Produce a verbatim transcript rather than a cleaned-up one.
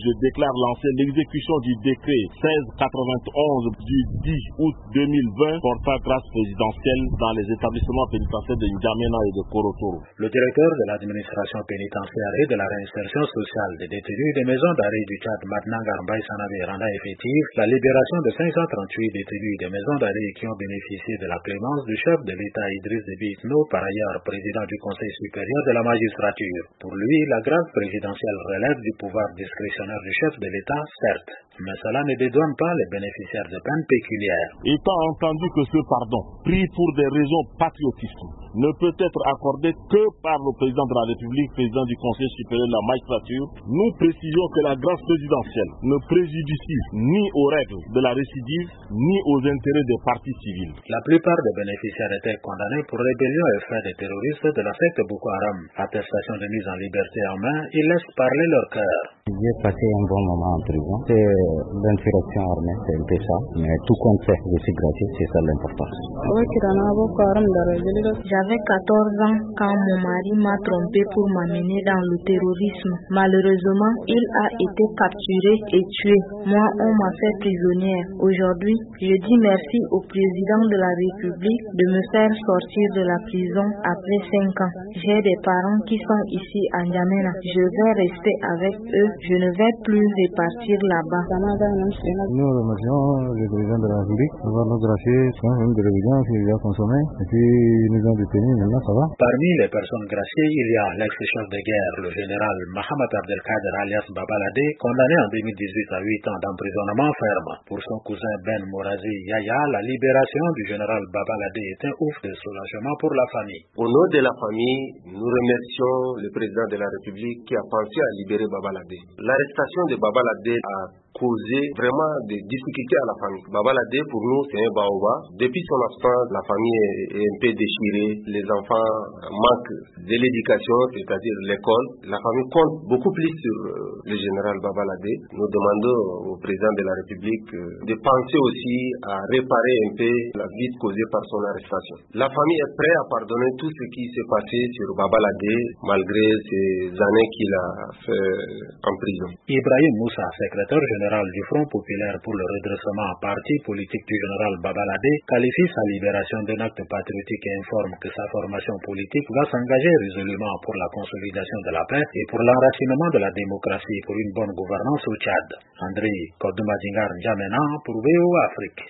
je déclare lancer l'exécution du décret seize quatre-vingt-onze du dix août deux mille vingt portant grâce présidentielle dans les établissements pénitentiaires de N'Djamena et de Korotoro. Le directeur de l'administration pénitentiaire et de la réinsertion sociale des détenus des maisons d'arrêt du Tchad, Matnangar Mbaye Sanabe, renda effective la libération de cinq cent trente-huit détenus des maisons d'arrêt qui ont bénéficié de la clémence du chef de l'État Idriss Déby Itno, par ailleurs président du Conseil supérieur de la magistrature. Pour lui, la grâce présidentielle relève du pouvoir discrétionnaire du chef de l'État, certes, mais cela ne dédouane pas les bénéficiaires de peines pécuniaires. Étant entendu que ce pardon, pris pour des raisons patriotistes, ne peut être accordé que par le président de la République, président du Conseil supérieur de la magistrature, nous précisons que la grâce présidentielle ne préjudicie ni aux règles de la récidive, ni aux intérêts des partis civils. La plupart des bénéficiaires étaient condamnés pour rébellion et faits des terroristes de la secte Boko Haram. Attestation de mise en liberté en main, ils laissent parler leur cœur. J'ai passé un bon moment en prison. C'est l'insurrection armée, c'est un peu ça. Mais tout compte fait, je suis gratuit, c'est ça l'important. J'avais quatorze ans quand mon mari m'a trompé pour m'amener dans le terrorisme. Malheureusement, il a été capturé et tué. Moi, on m'a fait prisonnière. Aujourd'hui, je dis merci au président de la République de me faire sortir de la prison après cinq ans. J'ai des parents qui sont ici à N'Djamena. Je vais rester avec eux. Je ne vais plus repartir là-bas. Nous remercions le président de la République d'avoir nous gracié sans même de rébellion qu'il a consommé. Et puis, ils nous ont détenus, maintenant ça va. Parmi les personnes graciées, il y a l'ex-chef de guerre, le général Mohamed Abdelkader alias Babalade, condamné en deux mille dix-huit à huit ans d'emprisonnement ferme. Pour son cousin Ben Morazi Yaya, la libération du général Babalade est un ouf de soulagement pour la famille. Au nom de la famille, nous remercions le président de la République qui a pensé à libérer Babalade. L'arrestation de Babalade a causé vraiment des difficultés à la famille. Babalade, pour nous, c'est un baobab. Depuis son absence, la famille est un peu déchirée. Les enfants manquent de l'éducation, c'est-à-dire l'école. La famille compte beaucoup plus sur le général Babalade. Nous demandons au président de la République de penser aussi à réparer un peu la vide causée par son arrestation. La famille est prête à pardonner tout ce qui s'est passé sur Babalade, malgré ces années qu'il a fait en prison. Ibrahim Moussa, secrétaire général du Front populaire pour le redressement parti politique du général Babalade, qualifie sa libération d'un acte patriotique et informe que sa formation politique va s'engager résolument pour la consolidation de la paix et pour l'enracinement de la démocratie pour une bonne gouvernance au Tchad. André Kodumadingar N'Djamena pour V O Afrique.